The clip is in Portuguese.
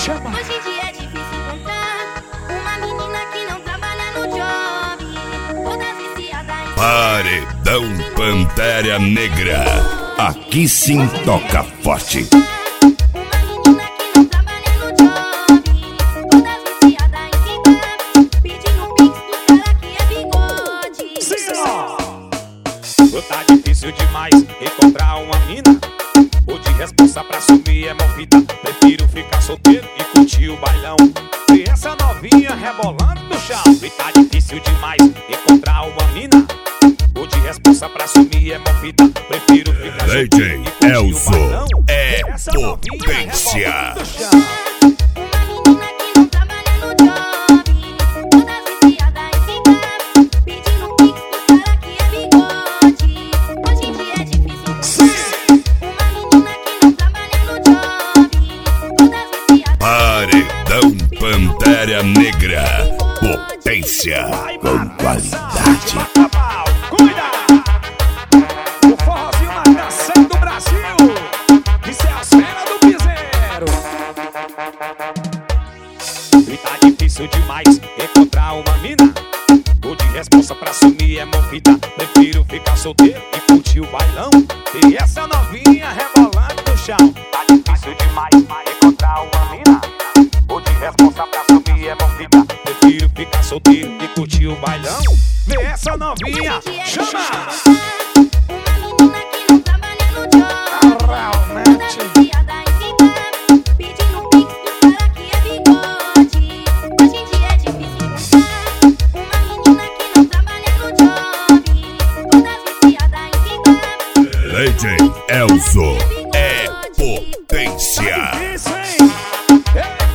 Chama. Hoje em dia é difícil encontrar uma menina que não trabalha no job. Toda viciada em Paredão Pantera Negra. Aqui sim toca forte. Tá difícil demais encontrar uma mina. O de responsa pra sumir é movida. Prefiro ficar solteiro e curtir o bailão. E essa novinha rebolando no chão. E tá difícil demais encontrar uma mina. O de responsa pra sumir é movida. Prefiro ficar solteiro e curtir o bailão. É Essa novinha potência. rebolando no chão. Paredão Pantera Negra. Potência com qualidade. Cuida! O forrozinho mais dançante do Brasil. Isso é a cena do piseiro. E tá difícil demais encontrar uma mina. O de responsa pra sumir é movida. Prefiro ficar solteiro e curtir o bailão. E essa novinha rebolando no chão. Tá difícil demais encontrar uma mina. O de responsa pra sumir é movida. Prefiro ficar solteiro e curtir o bailão. Vê essa novinha, chama! DJ Elzo é potência. Tá difícil, hein?